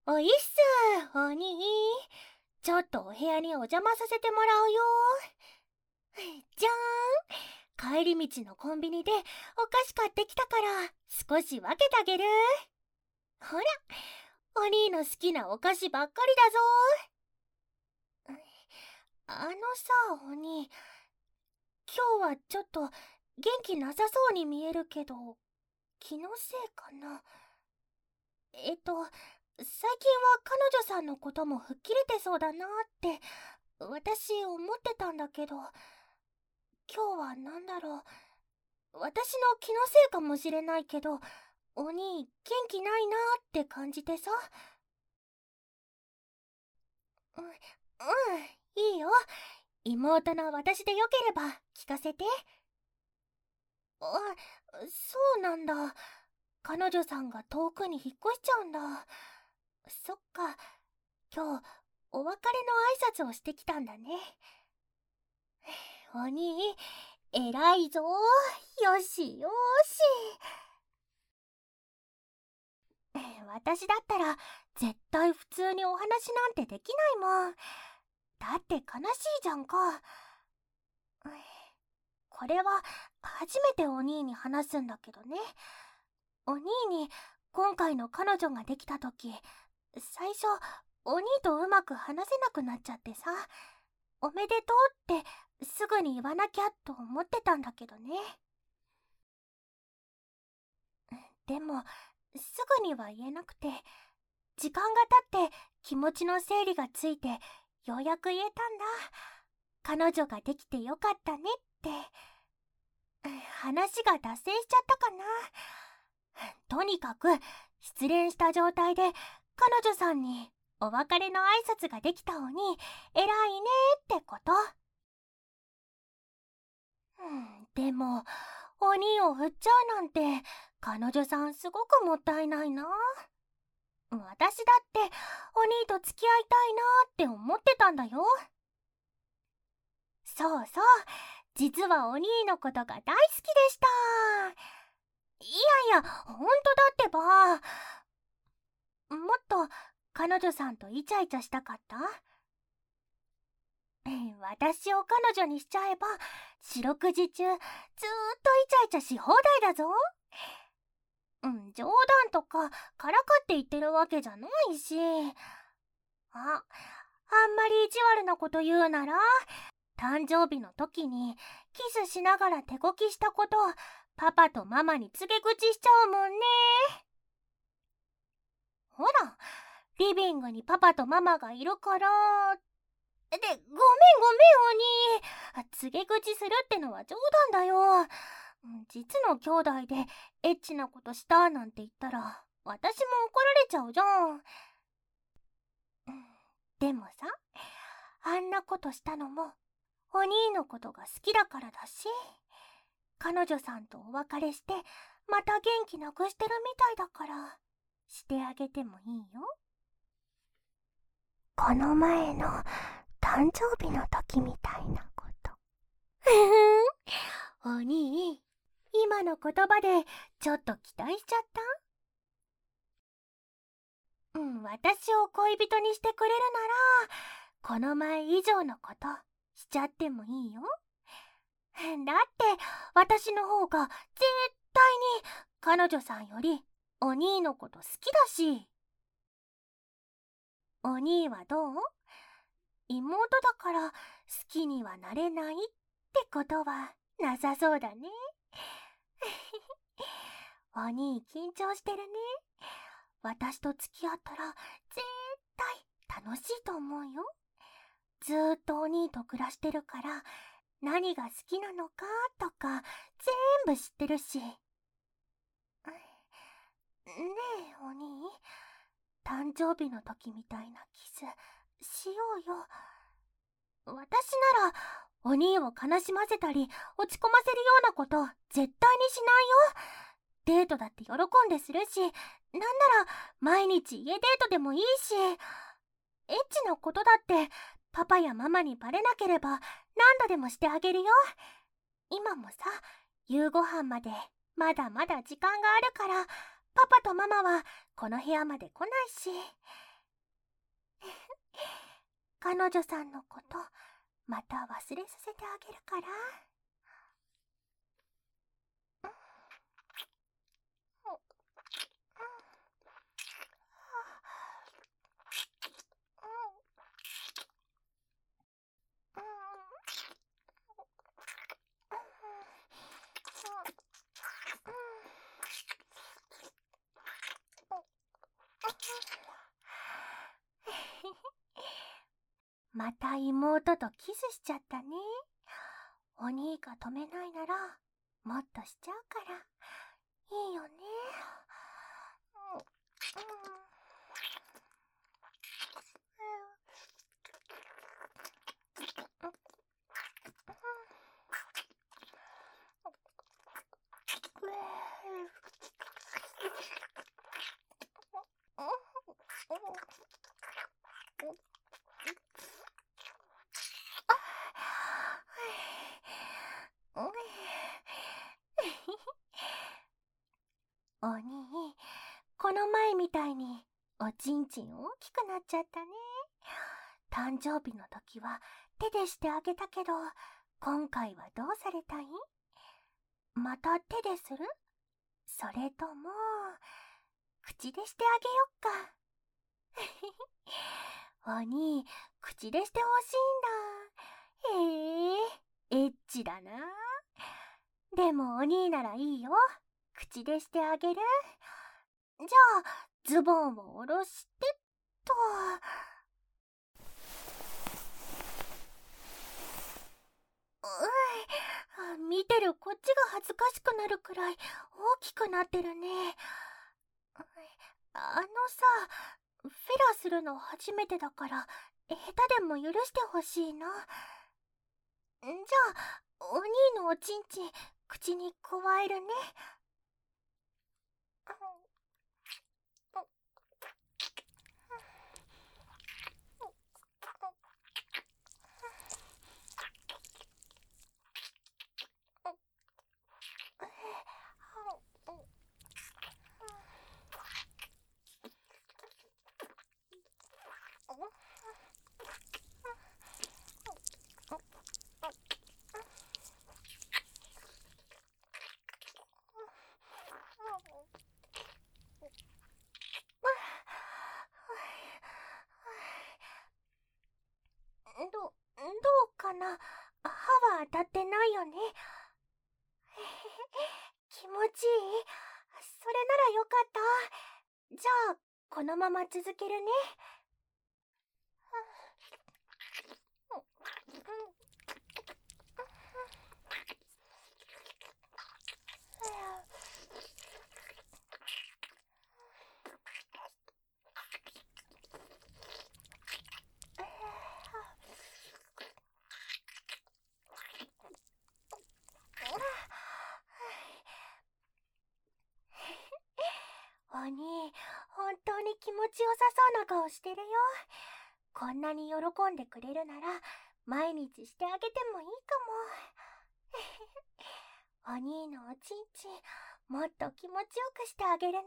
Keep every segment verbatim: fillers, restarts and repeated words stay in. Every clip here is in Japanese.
おいっす、お兄。ちょっとお部屋にお邪魔させてもらうよ。じゃーん。帰り道のコンビニでお菓子買ってきたから少し分けてあげる。ほら、お兄の好きなお菓子ばっかりだぞ。あのさ、お兄、今日はちょっと元気なさそうに見えるけど、気のせいかな。えっと、最近は彼女さんのことも吹っ切れてそうだなって私思ってたんだけど、今日はなんだろう、私の気のせいかもしれないけど、お兄元気ないなって感じてさ。う、うん、いいよ。妹の私でよければ聞かせて。あ、そうなんだ。彼女さんが遠くに引っ越しちゃうんだ。そっか、今日お別れの挨拶をしてきたんだね。お兄、偉いぞ。よしよし。私だったら絶対普通にお話なんてできないもん。だって悲しいじゃんか。これは初めてお兄に話すんだけどね。お兄に今回の彼女ができた時、最初お兄とうまく話せなくなっちゃってさ、おめでとうってすぐに言わなきゃと思ってたんだけどね。でもすぐには言えなくて、時間が経って気持ちの整理がついてようやく言えたんだ。彼女ができてよかったねって。話が脱線しちゃったかな。とにかく失恋した状態で彼女さんにお別れの挨拶ができたおに偉いねってこと。でもお兄を振っちゃうなんて彼女さんすごくもったいないな。私だってお兄と付き合いたいなって思ってたんだよ。そうそう、実はお兄のことが大好きでした。いやいや、ほんとだってば。もっと彼女さんとイチャイチャしたかった？私を彼女にしちゃえば四六時中ずーっとイチャイチャし放題だぞ。うん、冗談とかからかって言ってるわけじゃないし。あ、あんまり意地悪なこと言うなら、誕生日の時にキスしながら手こきしたことパパとママに告げ口しちゃうもんね。ほら、リビングにパパとママがいるから。で、ごめんごめんお兄。告げ口するってのは冗談だよ。実の兄弟でエッチなことしたなんて言ったら私も怒られちゃうじゃん。でもさ、あんなことしたのもお兄のことが好きだからだし、彼女さんとお別れしてまた元気なくしてるみたいだからしてあげてもいいよ。この前の誕生日の時みたいなこと。ふふん、お兄、今の言葉でちょっと期待しちゃった？うん、私を恋人にしてくれるならこの前以上のことしちゃってもいいよ。だって私の方が絶対に彼女さんよりお兄のこと好きだし。お兄はどう？妹だから好きにはなれないってことはなさそうだね。お兄緊張してるね。私と付き合ったら絶対楽しいと思うよ。ずーっとお兄と暮らしてるから何が好きなのかとか全部知ってるし。ねえお兄、誕生日の時みたいなキスしようよ。私ならお兄を悲しませたり落ち込ませるようなこと絶対にしないよ。デートだって喜んでするし、なんなら毎日家デートでもいいし、エッチなことだってパパやママにバレなければ何度でもしてあげるよ。今もさ、夕ご飯までまだまだ時間があるからパパとママはこの部屋まで来ないし。 彼女さんのことまた忘れさせてあげるから。また妹とキスしちゃったね。お兄が止めないならもっとしちゃうからいいよね。お兄、この前みたいにおちんちん大きくなっちゃったね。誕生日の時は手でしてあげたけど、今回はどうされたい？また手でする？それとも口でしてあげよっか。お兄、口でしてほしいんだ。へえ、エッチだな。でもお兄ならいいよ。口でしてあげる。じゃあズボンを下ろしてっと。うん、見てるこっちが恥ずかしくなるくらい大きくなってるね。あのさ、フェラするの初めてだから下手でも許してほしいな。じゃあお兄のおちんちん口にくわえるね。ど、どうかな。歯は当たってないよね。気持ちいい？それならよかった。じゃあこのまま続けるね。お兄、本当に気持ちよさそうな顔してるよ。こんなに喜んでくれるなら毎日してあげてもいいかも。お兄のおちんちんもっと気持ちよくしてあげるね。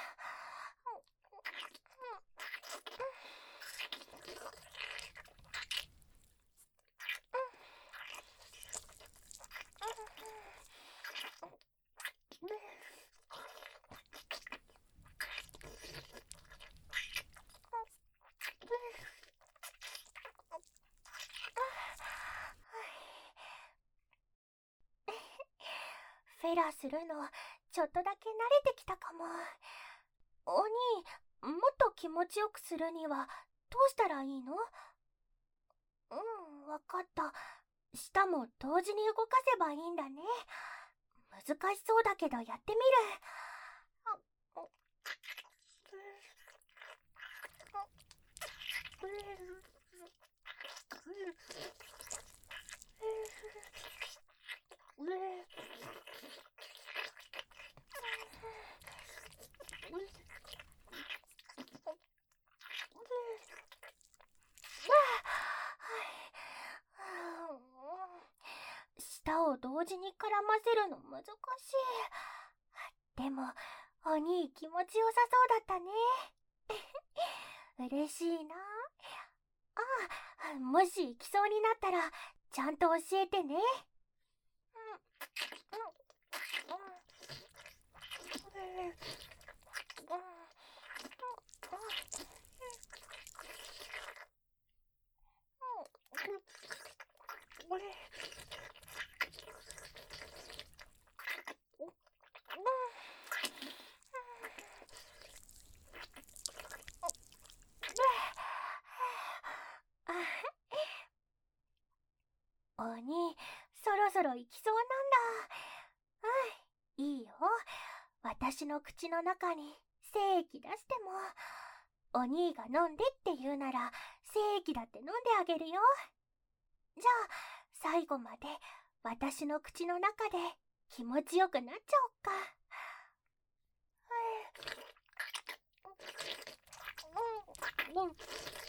フェラするのちょっとだけ慣れてきたかも。お兄、もっと気持ちよくするにはどうしたらいいの？うん、わかった。舌も同時に動かせばいいんだね。難しそうだけどやってみる。舌を同時に絡ませるの難しい。でもお兄気持ちよさそうだったね。嬉しいな。 あ、もし行きそうになったらちゃんと教えてね。おに、そろそろ行きそうなんだ。うん、いいよ。私の口の中に精液出しても、お兄が飲んでって言うなら精液だって飲んであげるよ。じゃあ最後まで私の口の中で気持ちよくなっちゃおっか。うんうん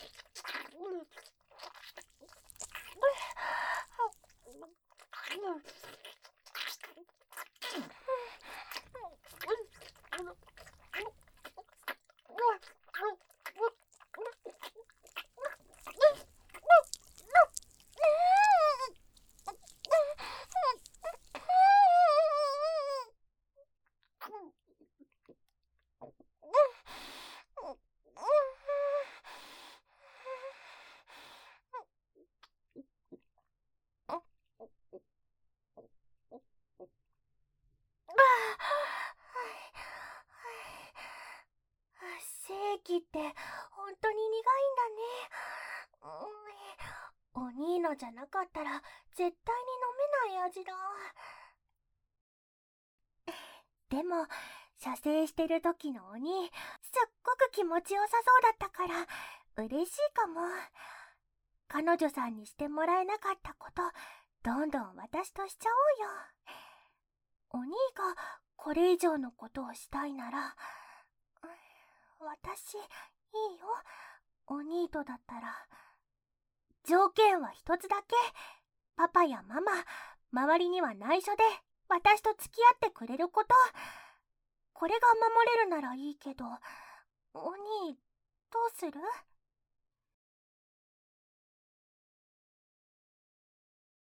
精液って本当に苦いんだね。うん、お兄のじゃなかったら絶対に飲めない味だ。でも射精してる時のお兄、すっごく気持ちよさそうだったから嬉しいかも。彼女さんにしてもらえなかったこと、どんどん私としちゃおうよ。お兄がこれ以上のことをしたいなら、私、いいよ。お兄とだったら。条件は一つだけ。パパやママ、周りには内緒で私と付き合ってくれること。これが守れるならいいけど、お兄、どうする？